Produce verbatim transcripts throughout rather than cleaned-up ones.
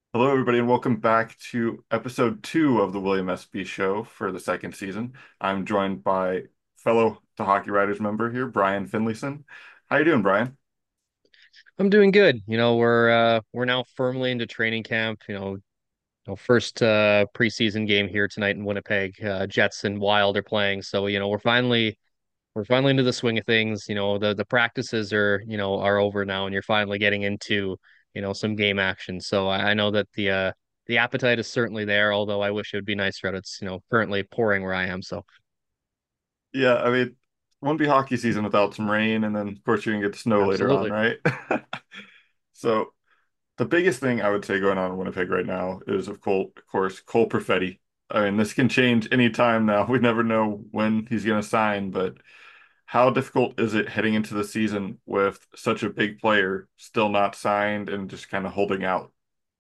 Hello, everybody, and welcome back to episode two of the William S B Show for the second season. I'm joined by fellow The Hockey Writers member here, Brian Finlayson. How you doing, Brian? I'm doing good. You know, we're uh we're now firmly into training camp. You know, you know, first uh preseason game here tonight in Winnipeg. Uh, Jets and Wild are playing, so you know we're finally we're finally into the swing of things. You know, the the practices are you know are over now, and you're finally getting into you know some game action. So I, I know that the uh the appetite is certainly there. Although I wish it would be nicer out. It's you know currently pouring where I am. So Yeah, I mean, won't be hockey season without some rain, and then of course you're gonna get snow later on, absolutely. right? So the biggest thing I would say going on in Winnipeg right now is, of course, of course, Cole Perfetti. I mean, this can change any time now. We never know when he's gonna sign, but how difficult is it heading into the season with such a big player still not signed and just kind of holding out?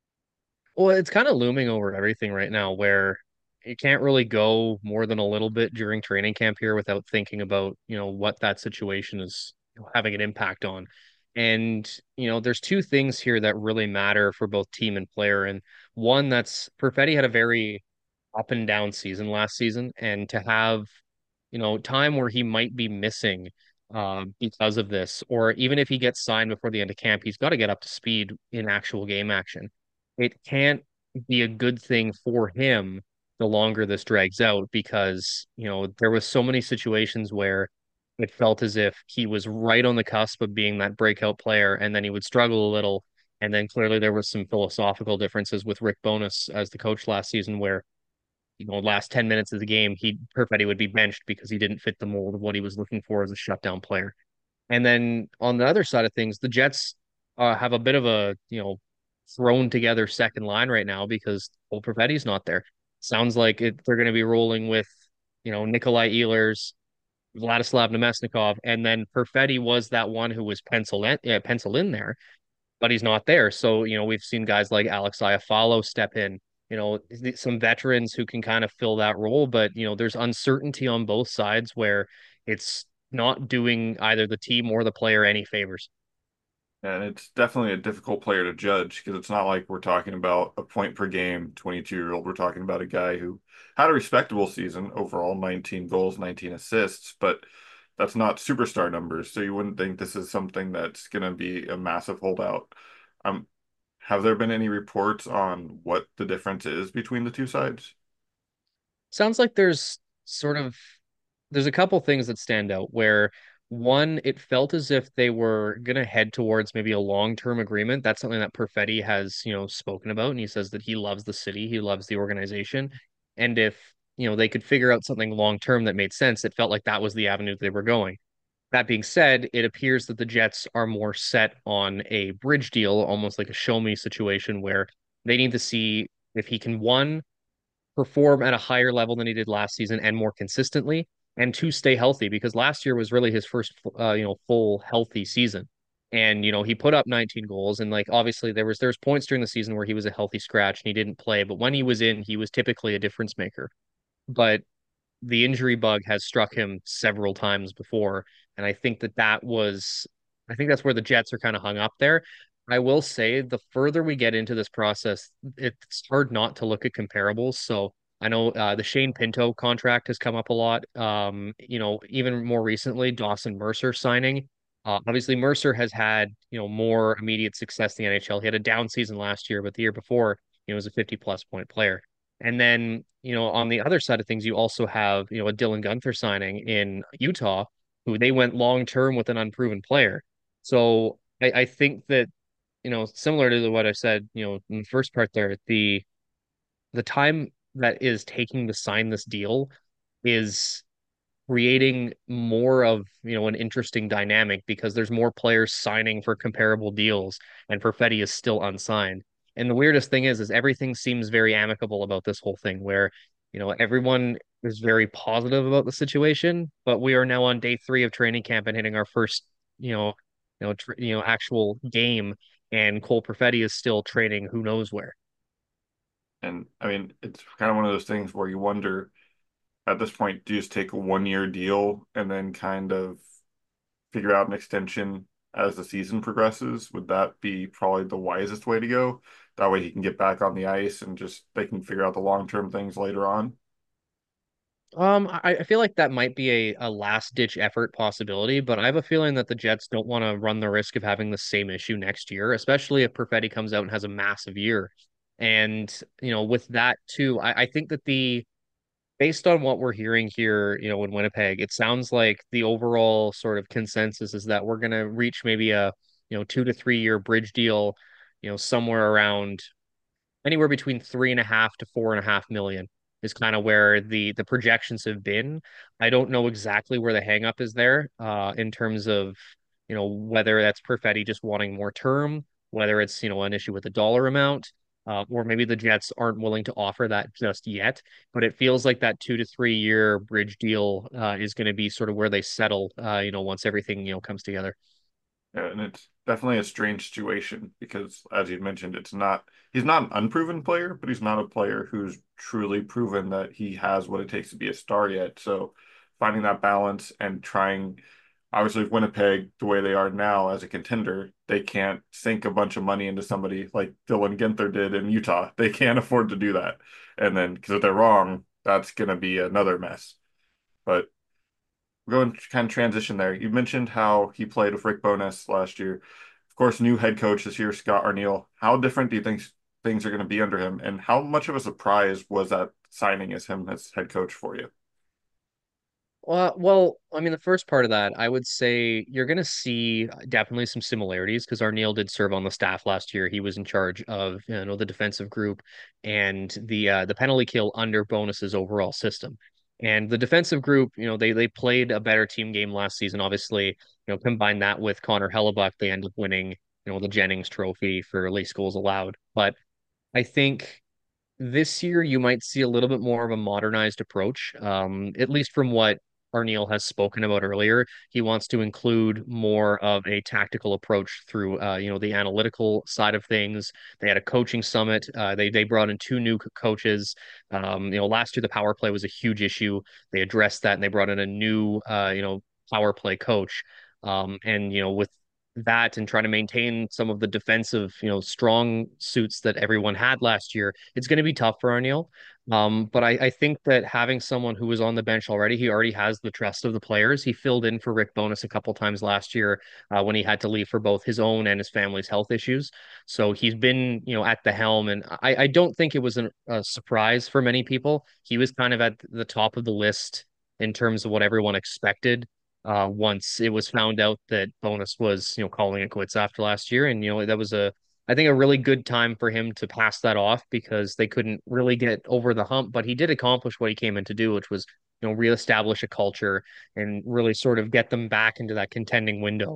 Well, it's kind of looming over everything right now where you can't really go more than a little bit during training camp here without thinking about, you know, what that situation is having an impact on. And, you know, there's two things here that really matter for both team and player. And one that's Perfetti had a very up and down season last season, and to have, you know, time where he might be missing uh, because of this, or even if he gets signed before the end of camp, he's got to get up to speed in actual game action. It can't be a good thing for him the longer this drags out because, you know, there was so many situations where it felt as if he was right on the cusp of being that breakout player, and then he would struggle a little. And then clearly there was some philosophical differences with Rick Bowness as the coach last season, where you know, last ten minutes of the game, he Perfetti would be benched because he didn't fit the mold of what he was looking for as a shutdown player. And then on the other side of things, the Jets uh, have a bit of a, you know, thrown together second line right now because Cole Perfetti's not there. Sounds like it, they're going to be rolling with, you know, Nikolai Ehlers, Vladislav Nemesnikov, and then Perfetti was that one who was penciled in, uh, penciled in there, but he's not there. So, you know, we've seen guys like Alex Iafallo step in, you know, some veterans who can kind of fill that role, but, you know, there's uncertainty on both sides where it's not doing either the team or the player any favors. And it's definitely a difficult player to judge because it's not like we're talking about a point per game twenty-two year old. We're talking about a guy who had a respectable season overall, nineteen goals, nineteen assists, but that's not superstar numbers. So you wouldn't think this is something that's going to be a massive holdout. Um, have there been any reports on what the difference is between the two sides? Sounds like there's sort of there's a couple things that stand out where one, it felt as if they were gonna head towards maybe a long-term agreement. That's something that Perfetti has, you know, spoken about, and he says that he loves the city, he loves the organization. And if, you know, they could figure out something long-term that made sense, it felt like that was the avenue they were going. That being said, it appears that the Jets are more set on a bridge deal, almost like a show me situation where they need to see if he can, one, perform at a higher level than he did last season and more consistently, and two, stay healthy because last year was really his first, uh, you know, full healthy season. And you know he put up nineteen goals, and like obviously there was there's points during the season where he was a healthy scratch and he didn't play, but when he was in, he was typically a difference maker. But the injury bug has struck him several times before, and I think that that was, I think that's where the Jets are kind of hung up there. I will say the further we get into this process, it's hard not to look at comparables. So I know uh, the Shane Pinto contract has come up a lot. Um, you know, even more recently, Dawson Mercer signing. Uh, obviously, Mercer has had you know more immediate success in the N H L. He had a down season last year, but the year before, he was a fifty plus point player. And then, you know, on the other side of things, you also have, you know, a Dylan Gunther signing in Utah, who they went long term with an unproven player. So I, I think that, you know, similar to what I said, you know, in the first part there, the the time that is taking to sign this deal is creating more of, you know, an interesting dynamic because there's more players signing for comparable deals and Perfetti is still unsigned. And the weirdest thing is, is everything seems very amicable about this whole thing where, you know, everyone is very positive about the situation, but we are now on day three of training camp and hitting our first, you know, you know, tr you know, actual game, and Cole Perfetti is still training who knows where. And I mean, it's kind of one of those things where you wonder at this point, do you just take a one year deal and then kind of figure out an extension as the season progresses? Would that be probably the wisest way to go? That way he can get back on the ice and just they can figure out the long-term things later on. Um, I, I feel like that might be a, a last ditch effort possibility, but I have a feeling that the Jets don't want to run the risk of having the same issue next year, especially if Perfetti comes out and has a massive year. And, you know, with that too, I, I think that the based on what we're hearing here, you know, in Winnipeg, it sounds like the overall sort of consensus is that we're gonna reach maybe a, you know, two to three year bridge deal, you know, somewhere around anywhere between three and a half to four and a half million is kind of where the the projections have been. I don't know exactly where the hang up is there, uh, in terms of, you know, whether that's Perfetti just wanting more term, whether it's, you know, an issue with the dollar amount, uh, or maybe the Jets aren't willing to offer that just yet. But it feels like that two to three year bridge deal, uh, is going to be sort of where they settle, uh, you know, once everything, you know, comes together. Yeah, and it's definitely a strange situation because, as you mentioned, it's not he's not an unproven player, but he's not a player who's truly proven that he has what it takes to be a star yet. So finding that balance and trying, obviously, with Winnipeg, the way they are now as a contender, they can't sink a bunch of money into somebody like Dylan Ginther did in Utah. They can't afford to do that. And then, because if they're wrong, that's going to be another mess. But go and kind of transition there. You mentioned how he played with Rick Bowness last year. Of course, new head coach this year, Scott Arniel. How different do you think things are going to be under him, and how much of a surprise was that signing as him as head coach for you? Well, well, I mean, the first part of that, I would say you're going to see definitely some similarities because Arneal did serve on the staff last year. He was in charge of, you know, the defensive group and the uh, the penalty kill under Bonus's overall system. And the defensive group, you know, they they played a better team game last season. Obviously, you know, combine that with Connor Hellebuck, they end up winning, you know, the Jennings Trophy for least goals allowed. But I think this year, you might see a little bit more of a modernized approach, um, at least from what Arneal has spoken about earlier. He wants to include more of a tactical approach through, uh, you know, the analytical side of things. They had a coaching summit. Uh, they they brought in two new co- coaches. Um, you know, last year the power play was a huge issue. They addressed that and they brought in a new, uh, you know, power play coach. Um, and you know, with that and trying to maintain some of the defensive, you know, strong suits that everyone had last year, it's going to be tough for Arneal. Um, but I, I think that having someone who was on the bench already, he already has the trust of the players. He filled in for Rick Bowness a couple times last year, uh, when he had to leave for both his own and his family's health issues. So he's been, you know, at the helm, and I, I don't think it was an, a surprise for many people. He was kind of at the top of the list in terms of what everyone expected, uh, once it was found out that Bonus was, you know, calling it quits after last year. And, you know, that was a, I think, a really good time for him to pass that off because they couldn't really get over the hump, but he did accomplish what he came in to do, which was, you know, reestablish a culture and really sort of get them back into that contending window.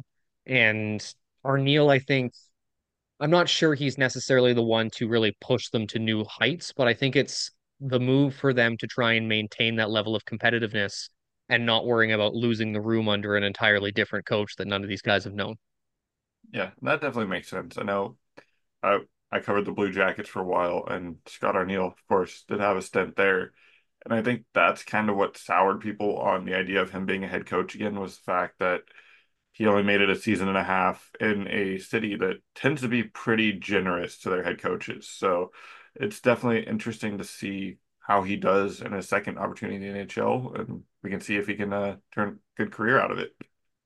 And Arneal, I think, I'm not sure he's necessarily the one to really push them to new heights, but I think it's the move for them to try and maintain that level of competitiveness and not worrying about losing the room under an entirely different coach that none of these guys have known. Yeah, that definitely makes sense. I know I I covered the Blue Jackets for a while, and Scott Arniel, of course, did have a stint there. And I think that's kind of what soured people on the idea of him being a head coach again was the fact that he only made it a season and a half in a city that tends to be pretty generous to their head coaches. So it's definitely interesting to see how he does in his second opportunity in the N H L, and we can see if he can uh, turn a good career out of it.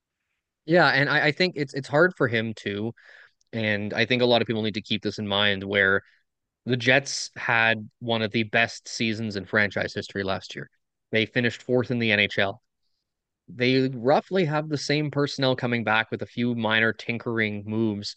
Yeah, and I, I think it's it's hard for him too. And I think a lot of people need to keep this in mind where the Jets had one of the best seasons in franchise history last year. They finished fourth in the N H L. They roughly have the same personnel coming back with a few minor tinkering moves.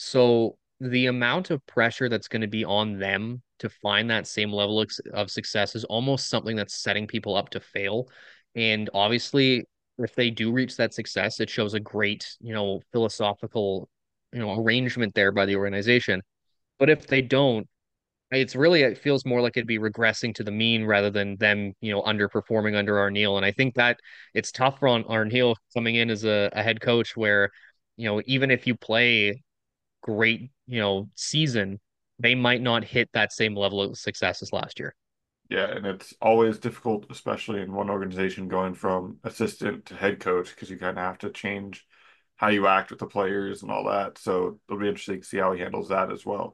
So the amount of pressure that's going to be on them to find that same level of of success is almost something that's setting people up to fail. And obviously, if they do reach that success, it shows a great, you know, philosophical, you know, arrangement there by the organization. But if they don't, it's really, it feels more like it'd be regressing to the mean rather than them, you know, underperforming under Arneal. And I think that it's tough for on Arneal coming in as a, a head coach where, you know, even if you play great, you know, season, they might not hit that same level of success as last year. Yeah, and it's always difficult, especially in one organization, going from assistant to head coach, because you kind of have to change how you act with the players and all that. So it'll be interesting to see how he handles that as well.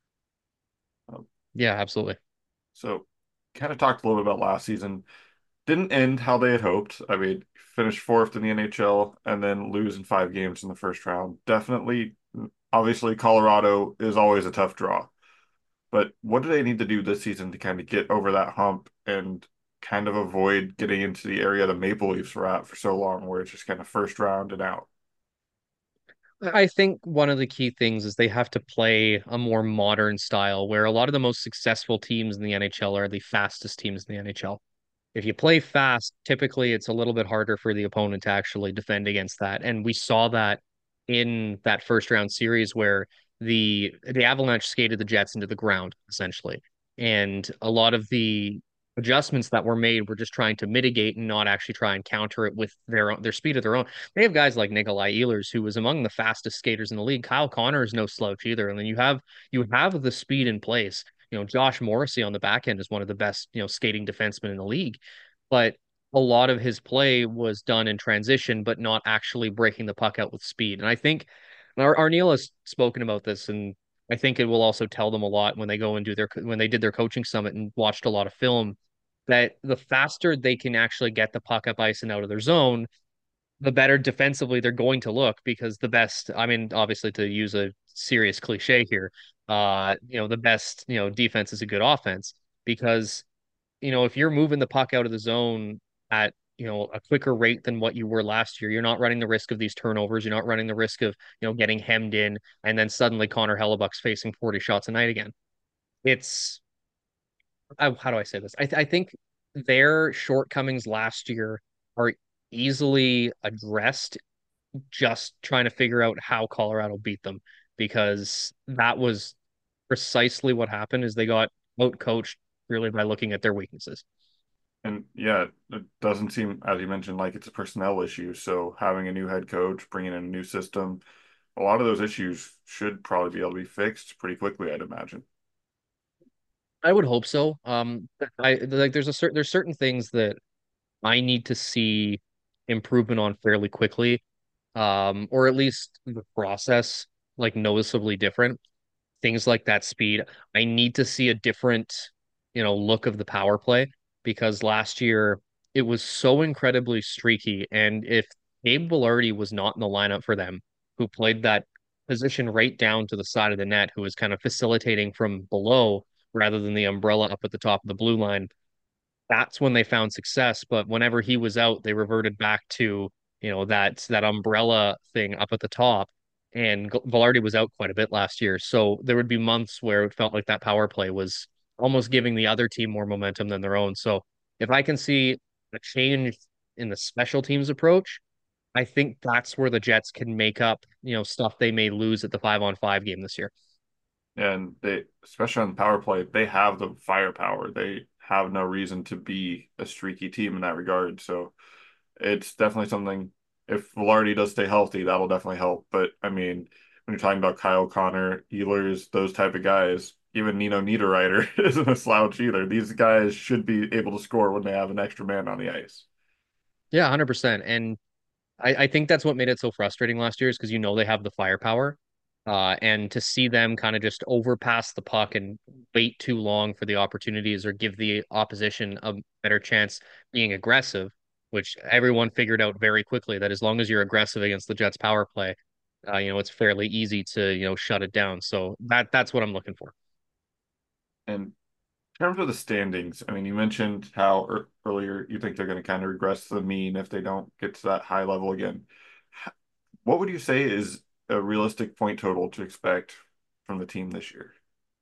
Um, Yeah, absolutely. so kind of talked a little bit about last season. Didn't end how they had hoped. I mean, finished fourth in the N H L and then lose in five games in the first round. Definitely, obviously, Colorado is always a tough draw. But what do they need to do this season to kind of get over that hump and kind of avoid getting into the area the Maple Leafs were at for so long, where it's just kind of first round and out? I think one of the key things is they have to play a more modern style where a lot of the most successful teams in the N H L are the fastest teams in the N H L. If you play fast, typically it's a little bit harder for the opponent to actually defend against that. And we saw that in that first round series where the the Avalanche skated the Jets into the ground, essentially. And a lot of the adjustments that were made were just trying to mitigate and not actually try and counter it with their own their speed of their own. They have guys like Nikolai Ehlers, who was among the fastest skaters in the league. Kyle Connor is no slouch either. And then you have you have the speed in place. You know, Josh Morrissey on the back end is one of the best, you know, skating defensemen in the league. But a lot of his play was done in transition, but not actually breaking the puck out with speed. And I think our Arneal has spoken about this, and I think it will also tell them a lot when they go and do their when they did their coaching summit and watched a lot of film that the faster they can actually get the puck up ice and out of their zone, the better defensively they're going to look because the best, I mean, obviously to use a serious cliche here, uh, you know, the best, you know, defense is a good offense because you know, if you're moving the puck out of the zone at, you know, a quicker rate than what you were last year, you're not running the risk of these turnovers. You're not running the risk of, you know, getting hemmed in and then suddenly Connor Hellebuck's facing forty shots a night again. It's, I, how do I say this? I, th I think their shortcomings last year are easily addressed just trying to figure out how Colorado beat them because that was precisely what happened is they got out coached really by looking at their weaknesses. And yeah, it doesn't seem, as you mentioned, like it's a personnel issue. So having a new head coach, bringing in a new system, a lot of those issues should probably be able to be fixed pretty quickly, I'd imagine. I would hope so. Um, I like there's a certain there's certain things that I need to see improvement on fairly quickly, um, or at least the process like noticeably different. Things like that speed. I need to see a different, you know, look of the power play because last year it was so incredibly streaky. And if Gabe Vilardi was not in the lineup for them, who played that position right down to the side of the net, who was kind of facilitating from below rather than the umbrella up at the top of the blue line, that's when they found success. But whenever he was out, they reverted back to, you know, that that umbrella thing up at the top. And G- Velarde was out quite a bit last year. So there would be months where it felt like that power play was almost giving the other team more momentum than their own. So if I can see a change in the special teams approach, I think that's where the Jets can make up, you know, stuff they may lose at the five on five game this year. And they, especially on the power play, they have the firepower. They have no reason to be a streaky team in that regard. So it's definitely something. If Velarde does stay healthy, that'll definitely help. But I mean, when you're talking about Kyle Connor, Ehlers, those type of guys, even Nino Niederreiter isn't a slouch either. These guys should be able to score when they have an extra man on the ice. Yeah, one hundred percent. And I, I think that's what made it so frustrating last year is because you know they have the firepower. Uh, and to see them kind of just overpass the puck and wait too long for the opportunities or give the opposition a better chance being aggressive, which everyone figured out very quickly that as long as you're aggressive against the Jets power play, uh, you know, it's fairly easy to, you know, shut it down. So that that's what I'm looking for. And in terms of the standings, I mean, you mentioned how ear- earlier you think they're going to kind of regress to the mean if they don't get to that high level again. H- What would you say is a realistic point total to expect from the team this year?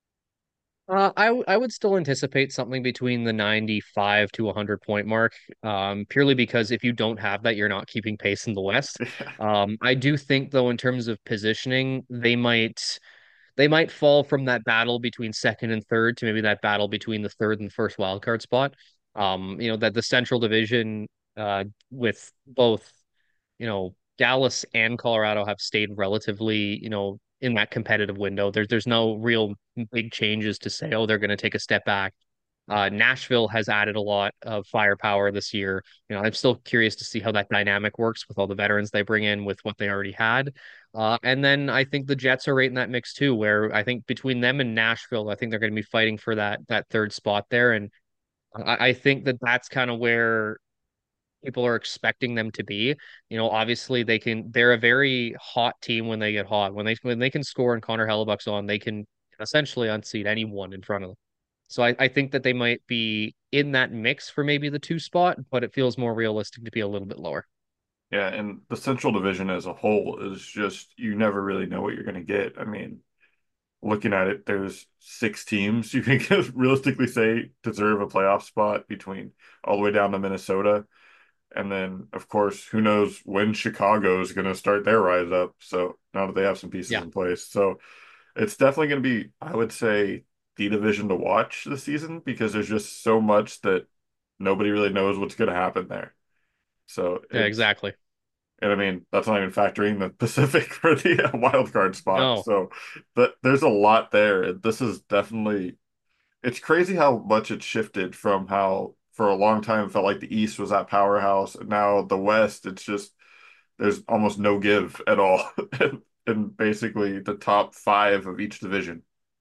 Uh, I w- I would still anticipate something between the ninety-five to one hundred point mark, um, purely because if you don't have that, you're not keeping pace in the West. Um, I do think though, in terms of positioning, they might they might fall from that battle between second and third to maybe that battle between the third and first wildcard spot. Um, you know, that the Central Division, uh, with both you know, Dallas and Colorado have stayed relatively, you know, in that competitive window. There's there's no real big changes to say, oh, they're going to take a step back. Uh, Nashville has added a lot of firepower this year. You know, I'm still curious to see how that dynamic works with all the veterans they bring in with what they already had. Uh, and then I think the Jets are right in that mix too, where I think between them and Nashville, I think they're going to be fighting for that that third spot there. And I, I think that that's kind of where people are expecting them to be. You know, obviously they can. They're a very hot team when they get hot. When they when they can score and Connor Hellebuck's on, they can essentially unseat anyone in front of them. So I, I think that they might be in that mix for maybe the two spot, but it feels more realistic to be a little bit lower. Yeah, and the Central Division as a whole is just you never really know what you're going to get. I mean, looking at it, there's six teams you can realistically say deserve a playoff spot between all the way down to Minnesota. And then, of course, who knows when Chicago is going to start their rise up. So now that they have some pieces Yeah, in place. So it's definitely going to be, I would say, the division to watch this season because there's just so much that nobody really knows what's going to happen there. So yeah, it's, exactly. and I mean, that's not even factoring the Pacific for the uh, wild card spot. No, So but there's a lot there. This is definitely, it's crazy how much it shifted from how for a long time it felt like the East was that powerhouse. And now the West, it's just there's almost no give at all in, in basically the top five of each division.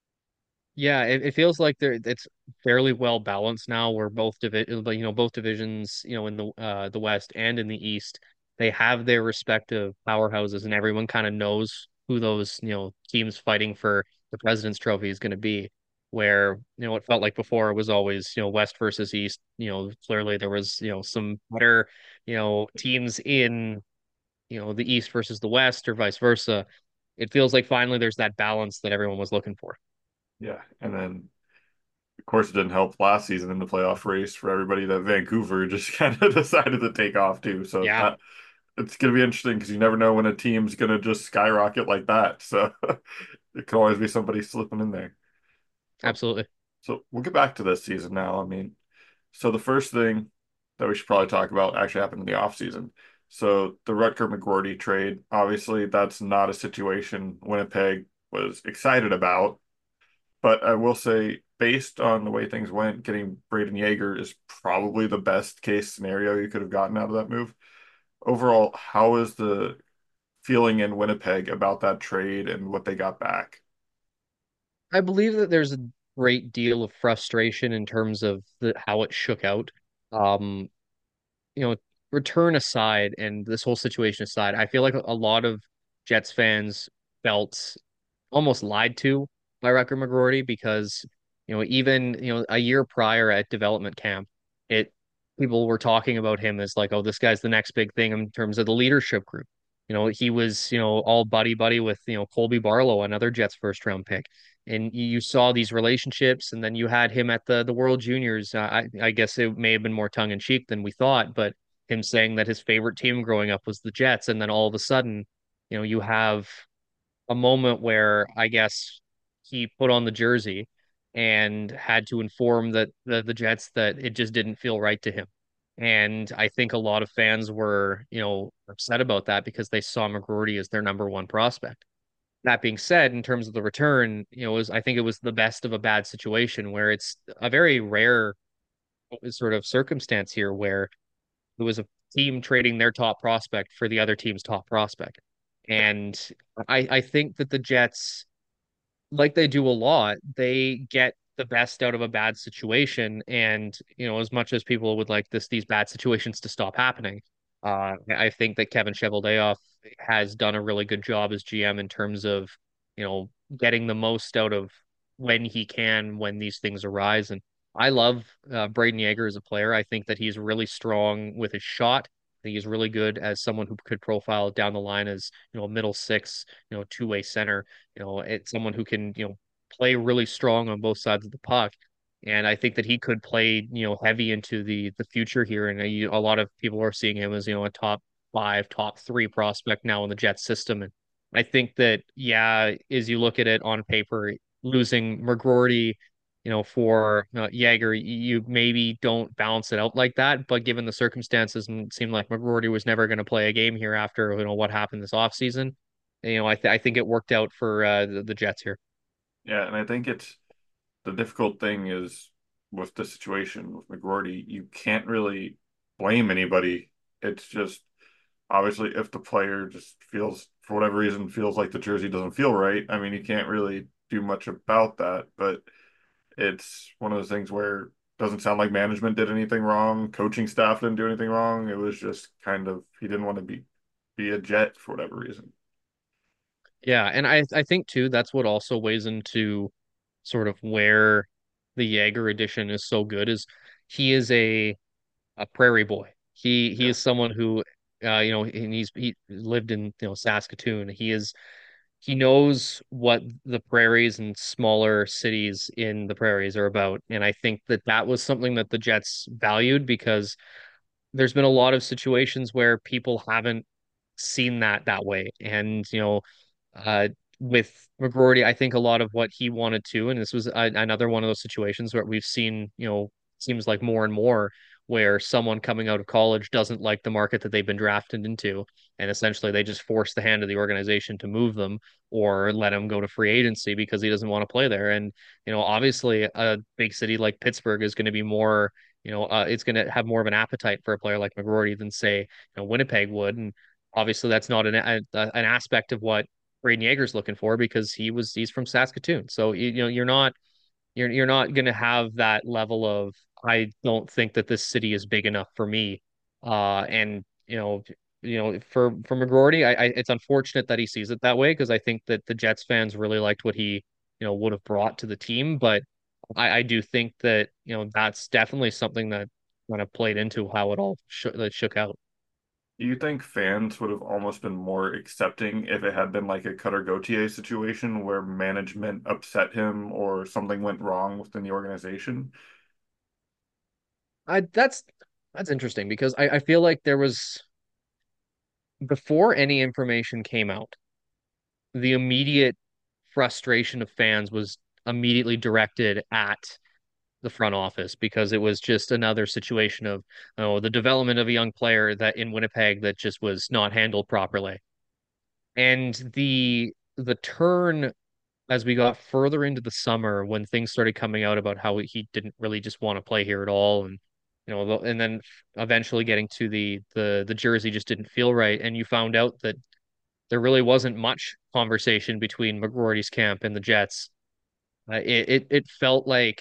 yeah, it, it feels like there it's fairly well balanced now where both divi you know, both divisions, you know, in the uh the West and in the East, they have their respective powerhouses and everyone kind of knows who those, you know, teams fighting for the President's Trophy is going to be. Where, you know, it felt like before it was always, you know, West versus East, you know, clearly there was, you know, some better, you know, teams in, you know, the East versus the West or vice versa. It feels like finally there's that balance that everyone was looking for. Yeah. And then of course it didn't help last season in the playoff race for everybody that Vancouver just kind of decided to take off too. So Yeah, that it's going to be interesting because you never know when a team's going to just skyrocket like that. So it could always be somebody slipping in there. But absolutely. so we'll get back to this season now. I mean, so the first thing that we should probably talk about actually happened in the offseason. So the Rutger McGroarty trade, obviously that's not a situation Winnipeg was excited about. But I will say, based on the way things went, getting Braden Yeager is probably the best case scenario you could have gotten out of that move. Overall, how is the feeling in Winnipeg about that trade and what they got back? I believe that there's a great deal of frustration in terms of the, how it shook out. Um, you know, return aside and this whole situation aside, I feel like a lot of Jets fans felt almost lied to by Rutger McGroarty because, you know, even, you know, a year prior at development camp, it people were talking about him as like, oh, this guy's the next big thing in terms of the leadership group. You know, he was, you know, all buddy buddy with, you know, Colby Barlow, another Jets first round pick. And you saw these relationships, and then you had him at the the World Juniors. Uh, I I guess it may have been more tongue in cheek than we thought, but him saying that his favorite team growing up was the Jets, and then all of a sudden, you know, you have a moment where I guess he put on the jersey and had to inform that the, the Jets that it just didn't feel right to him. And I think a lot of fans were, you know, upset about that because they saw McGroarty as their number one prospect. That being said, in terms of the return, you know, it was I think it was the best of a bad situation where it's a very rare sort of circumstance here where it was a team trading their top prospect for the other team's top prospect. And I, I think that the Jets, like they do a lot, they get the best out of a bad situation. And, you know, as much as people would like this, these bad situations to stop happening, uh, I think that Kevin Cheveldayoff has done a really good job as G M in terms of, you know, getting the most out of when he can, when these things arise. And I love uh, Braden Yeager as a player. I think that he's really strong with his shot. I think he's really good as someone who could profile down the line as, you know, a middle six, you know, two-way center. You know, it's someone who can, you know, play really strong on both sides of the puck. And I think that he could play, you know, heavy into the the future here. And a, a lot of people are seeing him as, you know, a top five, top three prospect now in the Jets system. And I think that, yeah, as you look at it on paper, losing McGroarty, you know, for uh, Yeager, you maybe don't balance it out like that. But given the circumstances, and it seemed like McGroarty was never going to play a game here after, you know, what happened this offseason, you know, I th I think it worked out for uh, the, the Jets here. Yeah, and I think it's the difficult thing is with the situation with McGroarty, you can't really blame anybody. It's just obviously if the player just feels for whatever reason feels like the jersey doesn't feel right, I mean you can't really do much about that. But it's one of those things where it doesn't sound like management did anything wrong, coaching staff didn't do anything wrong. It was just kind of he didn't want to be be a Jet for whatever reason. Yeah, and I I think too that's what also weighs into sort of where the Jaeger edition is so good is he is a a prairie boy. He he Yeah. is someone who uh you know and he's he lived in you know Saskatoon. He is he knows what the prairies and smaller cities in the prairies are about, and I think that that was something that the Jets valued because there's been a lot of situations where people haven't seen that that way. And, you know, uh, with McGroarty, I think a lot of what he wanted to, and this was a, another one of those situations where we've seen, you know, seems like more and more where someone coming out of college doesn't like the market that they've been drafted into. And essentially they just force the hand of the organization to move them or let him go to free agency because he doesn't want to play there. And, you know, obviously a big city like Pittsburgh is going to be more, you know, uh, it's going to have more of an appetite for a player like McGroarty than say, you know, Winnipeg would. And obviously that's not an a, an aspect of what Braden Yeager's looking for because he was he's from Saskatoon. So you, you know you're not you're you're not going to have that level of I don't think that this city is big enough for me. Uh, and you know you know for for McGroarty, I, I it's unfortunate that he sees it that way because I think that the Jets fans really liked what he you know would have brought to the team. But I, I do think that you know that's definitely something that kind of played into how it all sh that shook out. Do you think fans would have almost been more accepting if it had been like a Cutter Gauthier situation where management upset him or something went wrong within the organization? I that's that's interesting because I, I feel like there was before any information came out, the immediate frustration of fans was immediately directed at the front office because it was just another situation of oh the development of a young player that in Winnipeg that just was not handled properly. And the the turn as we got further into the summer when things started coming out about how he didn't really just want to play here at all and you know and then eventually getting to the the the jersey just didn't feel right and you found out that there really wasn't much conversation between McGroarty's camp and the Jets. Uh, it, it it felt like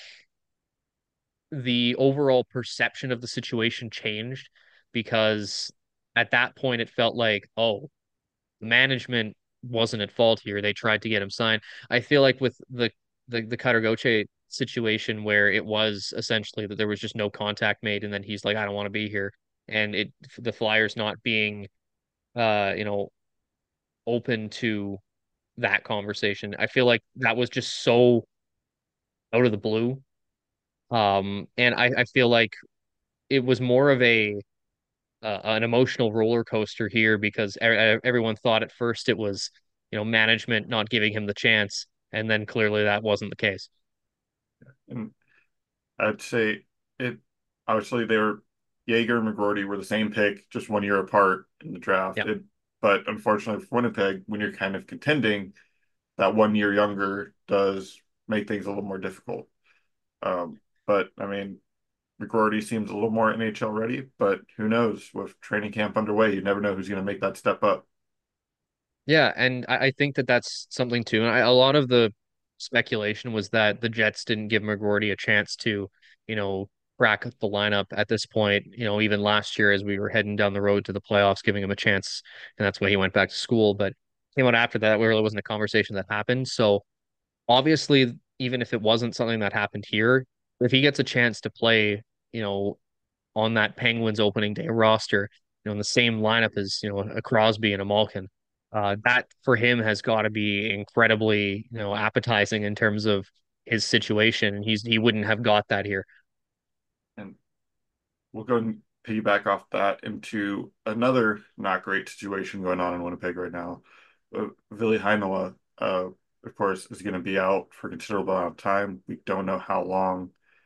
the overall perception of the situation changed because at that point it felt like, oh, management wasn't at fault here. They tried to get him signed. I feel like with the the the Cutter Gauthier situation where it was essentially that there was just no contact made and then he's like, I don't want to be here. And it the Flyers not being uh, you know, open to that conversation. I feel like that was just so out of the blue. Um, and I, I feel like it was more of a uh, an emotional roller coaster here because e- e- everyone thought at first it was, you know, management not giving him the chance, and then clearly that wasn't the case. And I'd say it obviously they were Jaeger and McGroarty were the same pick, just one year apart in the draft. Yeah. It, but unfortunately for Winnipeg, when you're kind of contending, that one year younger does make things a little more difficult. Um, but I mean, McGroarty seems a little more N H L ready, but who knows? With training camp underway, you never know who's going to make that step up. Yeah, and I, I think that that's something too. And I, a lot of the speculation was that the Jets didn't give McGroarty a chance to, you know, crack the lineup at this point. You know, even last year as we were heading down the road to the playoffs, giving him a chance, and that's why he went back to school. But came out after that, it really wasn't a conversation that happened. So obviously, even if it wasn't something that happened here, if he gets a chance to play, you know, on that Penguins opening day roster, you know, in the same lineup as, you know, a Crosby and a Malkin. Uh, that for him has got to be incredibly, you know, appetizing in terms of his situation, and he's he wouldn't have got that here. And we'll go and piggyback off that into another not great situation going on in Winnipeg right now. Uh, Ville Heinola, uh, of course, is going to be out for a considerable amount of time. We don't know how long.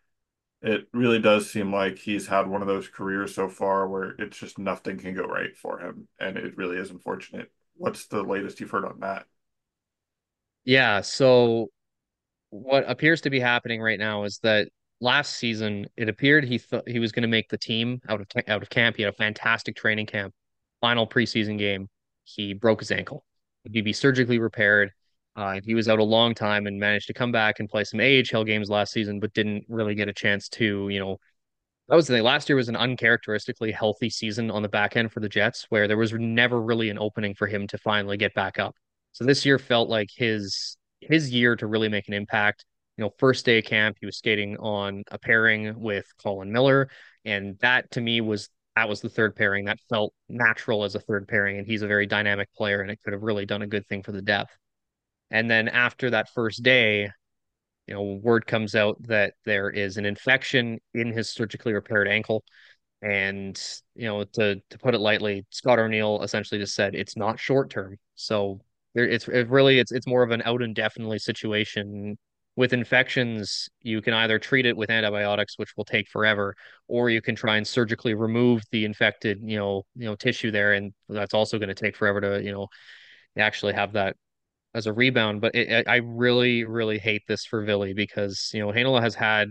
It really does seem like he's had one of those careers so far where it's just nothing can go right for him, and it really is unfortunate. What's the latest you've heard on that? Yeah, so what appears to be happening right now is that last season, it appeared he thought he was going to make the team out of out of camp. He had a fantastic training camp. Final preseason game, he broke his ankle. He'd be surgically repaired. Uh, he was out a long time and managed to come back and play some A H L games last season, but didn't really get a chance to, you know, that was the thing. Last year was an uncharacteristically healthy season on the back end for the Jets, where there was never really an opening for him to finally get back up. So this year felt like his his year to really make an impact. You know, first day of camp, he was skating on a pairing with Colin Miller, and that to me was that was the third pairing. That felt natural as a third pairing, and he's a very dynamic player, and it could have really done a good thing for the depth. And then after that first day, you know, word comes out that there is an infection in his surgically repaired ankle. And, you know, to to put it lightly, Scott O'Neill essentially just said it's not short term. So there it's it really it's it's more of an out indefinitely situation. With infections, you can either treat it with antibiotics, which will take forever, or you can try and surgically remove the infected, you know, you know, tissue there, and that's also going to take forever to, you know, actually have that as a rebound. But it, I really, really hate this for Villy because, you know, Heinola has had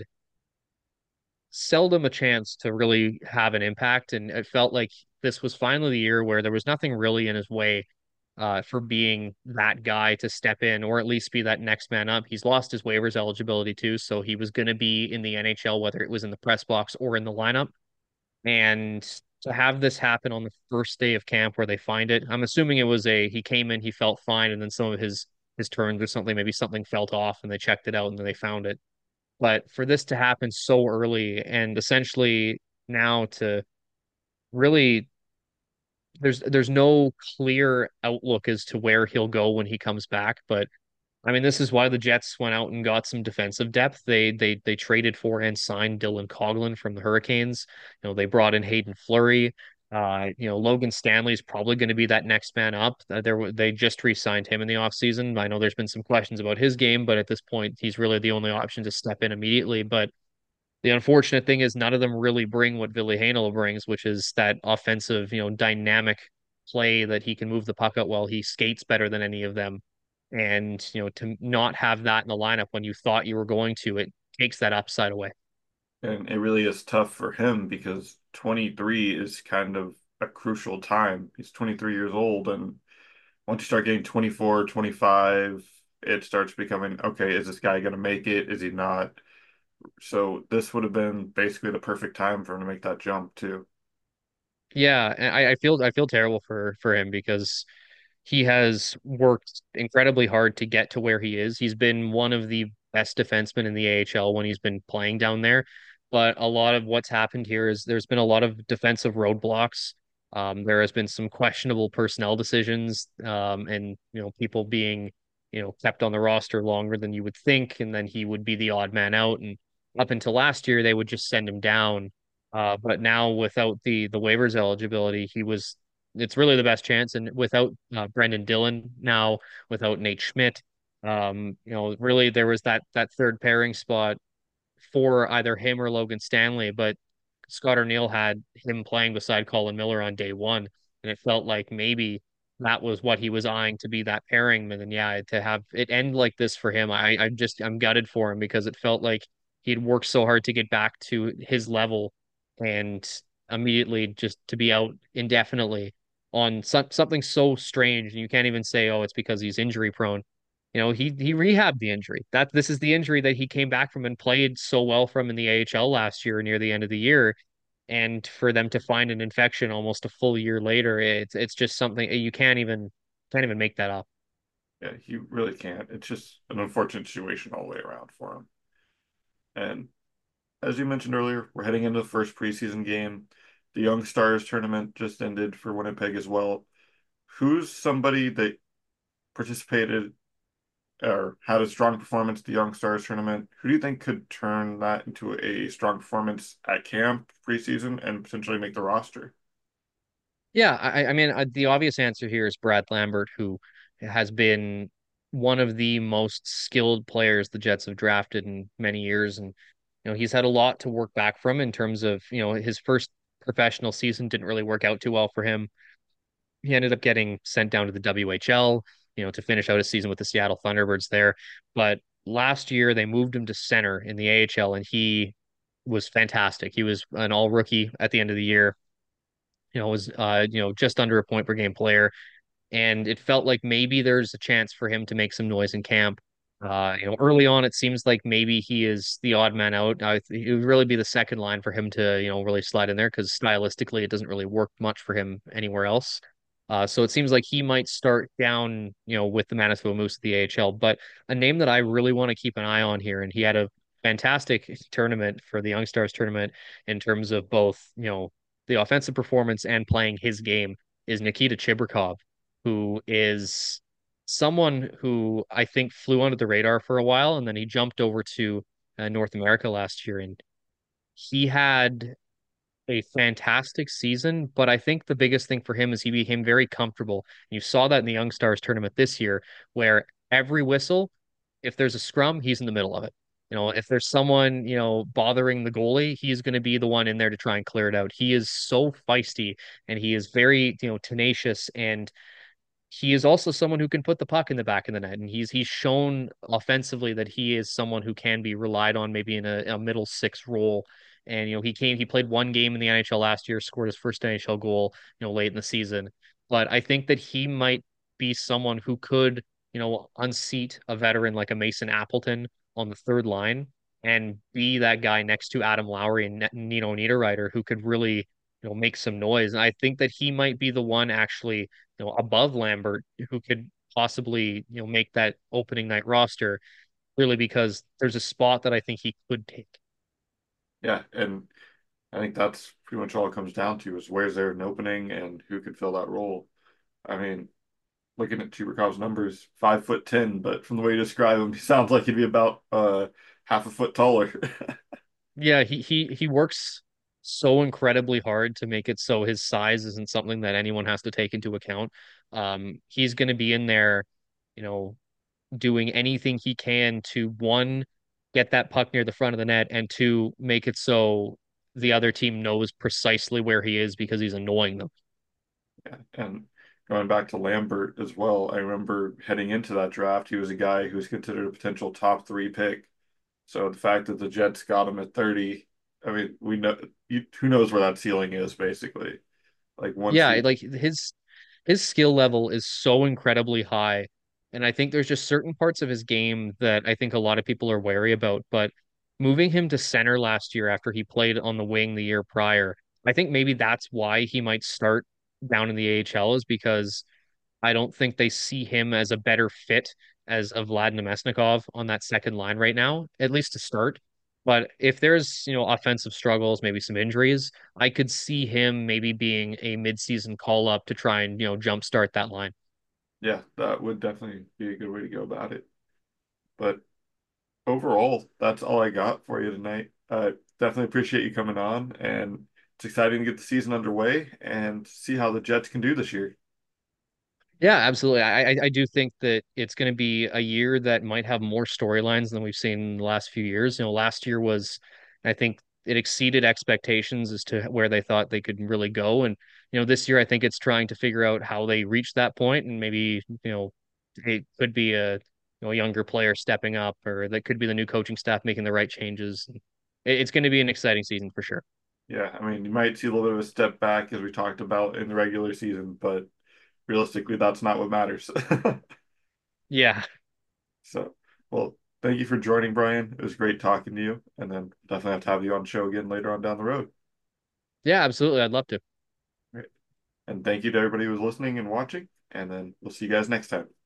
seldom a chance to really have an impact. And it felt like this was finally the year where there was nothing really in his way uh, for being that guy to step in or at least be that next man up. He's lost his waivers eligibility too. So he was going to be in the N H L, whether it was in the press box or in the lineup. And to have this happen on the first day of camp where they find it, I'm assuming it was a he came in, he felt fine, and then some of his his turns or something, maybe something felt off and they checked it out and then they found it. But for this to happen so early and essentially now to really there's there's no clear outlook as to where he'll go when he comes back. But I mean, this is why the Jets went out and got some defensive depth. They they they traded for and signed Dylan Coghlan from the Hurricanes. You know, they brought in Hayden Fleury. Uh, you know, Logan Stanley's probably going to be that next man up. Uh, there they just re-signed him in the offseason. I know there's been some questions about his game, but at this point, he's really the only option to step in immediately. But the unfortunate thing is none of them really bring what Ville Heinola brings, which is that offensive, you know, dynamic play that he can move the puck out well. He skates better than any of them. And, you know, to not have that in the lineup when you thought you were going to, it takes that upside away. And it really is tough for him because twenty-three is kind of a crucial time. He's twenty-three years old, and once you start getting twenty-four, twenty-five, it starts becoming, okay, is this guy going to make it? Is he not? So this would have been basically the perfect time for him to make that jump too. Yeah, and I, I feel I feel terrible for for him because he has worked incredibly hard to get to where he is. He's been one of the best defensemen in the A H L when he's been playing down there. But a lot of what's happened here is there's been a lot of defensive roadblocks. Um, there has been some questionable personnel decisions, um, and you know, people being, you know, kept on the roster longer than you would think, and then he would be the odd man out. And up until last year, they would just send him down. Uh, but now without the the waivers eligibility, he was it's really the best chance. And without uh, Brendan Dillon now, without Nate Schmidt, um, you know, really there was that that third pairing spot for either him or Logan Stanley, but Scott O'Neill had him playing beside Colin Miller on day one, and it felt like maybe that was what he was eyeing to be that pairing. And then yeah, to have it end like this for him, I I just I'm gutted for him because it felt like he'd worked so hard to get back to his level and immediately just to be out indefinitely on some, something so strange. And you can't even say, oh, it's because he's injury prone. You know, he he rehabbed the injury. That this is the injury that he came back from and played so well from in the A H L last year near the end of the year. And for them to find an infection almost a full year later, it's it's just something you can't even can't even make that up. Yeah, he really can't. It's just an unfortunate situation all the way around for him. And as you mentioned earlier, we're heading into the first preseason game. The Young Stars tournament just ended for Winnipeg as well. Who's somebody that participated or had a strong performance at the Young Stars tournament? Who do you think could turn that into a strong performance at camp preseason and potentially make the roster? Yeah, I, I mean, uh, the obvious answer here is Brad Lambert, who has been one of the most skilled players the Jets have drafted in many years, and you know he's had a lot to work back from in terms of you know his first professional season didn't really work out too well for him. He ended up getting sent down to the W H L, you know, to finish out his season with the Seattle Thunderbirds there. But last year they moved him to center in the A H L, and he was fantastic. He was an all rookie at the end of the year. You know, was uh, you know, just under a point per game player, and it felt like maybe there's a chance for him to make some noise in camp. Uh, you know, early on, it seems like maybe he is the odd man out. I, it would really be the second line for him to, you know, really slide in there because stylistically, it doesn't really work much for him anywhere else. Uh, so it seems like he might start down, you know, with the Manitoba Moose at the A H L. But a name that I really want to keep an eye on here, and he had a fantastic tournament for the Young Stars tournament in terms of both, you know, the offensive performance and playing his game, is Nikita Chibrikov, who is someone who I think flew under the radar for a while, and then he jumped over to uh, North America last year, and he had a fantastic season. But I think the biggest thing for him is he became very comfortable. You saw that in the Young Stars tournament this year, where every whistle, if there's a scrum, he's in the middle of it. You know, if there's someone, you know, bothering the goalie, he's going to be the one in there to try and clear it out. He is so feisty and he is very, you know, tenacious, and he is also someone who can put the puck in the back of the net, and he's he's shown offensively that he is someone who can be relied on maybe in a, a middle six role. And you know, he came he played one game in the N H L last year, scored his first N H L goal, you know, late in the season. But I think that he might be someone who could, you know, unseat a veteran like a Mason Appleton on the third line and be that guy next to Adam Lowry and Nino Niederreiter who could really, you know, make some noise. And I think that he might be the one actually, you know, above Lambert, who could possibly, you know, make that opening night roster, really because there's a spot that I think he could take. Yeah, and I think that's pretty much all it comes down to is where's there an opening and who could fill that role. I mean, looking at Chibrikov's numbers, five foot ten, but from the way you describe him, he sounds like he'd be about uh half a foot taller. Yeah, he he he works so incredibly hard to make it so his size isn't something that anyone has to take into account. Um, he's going to be in there, you know, doing anything he can to one, get that puck near the front of the net, and two, make it so the other team knows precisely where he is because he's annoying them. Yeah, and going back to Lambert as well, I remember heading into that draft, he was a guy who was considered a potential top three pick. So the fact that the Jets got him at thirty, I mean, we know you, who knows where that ceiling is basically. Like once Yeah, we, like his his skill level is so incredibly high. And I think there's just certain parts of his game that I think a lot of people are wary about. But moving him to center last year after he played on the wing the year prior, I think maybe that's why he might start down in the A H L, is because I don't think they see him as a better fit as a Vlad Namestnikov on that second line right now, at least to start. But if there's, you know, offensive struggles, maybe some injuries, I could see him maybe being a midseason call up to try and, you know, jumpstart that line. yeah, that would definitely be a good way to go about it. But overall, that's all I got for you tonight. Uh, definitely appreciate you coming on, and it's exciting to get the season underway and see how the Jets can do this year. Yeah, absolutely. I I, I do think that it's going to be a year that might have more storylines than we've seen in the last few years. You know, last year was, I think it exceeded expectations as to where they thought they could really go. And, you know, this year I think it's trying to figure out how they reach that point, and maybe, you know, it could be a, you know, a younger player stepping up, or that could be the new coaching staff making the right changes. It- It's going to be an exciting season for sure. Yeah, I mean, you might see a little bit of a step back as we talked about in the regular season, but realistically, that's not what matters. Yeah. So, well, thank you for joining, Brian. It was great talking to you, and then definitely have to have you on the show again later on down the road. Yeah, absolutely. I'd love to. Right. And thank you to everybody who was listening and watching, and then we'll see you guys next time.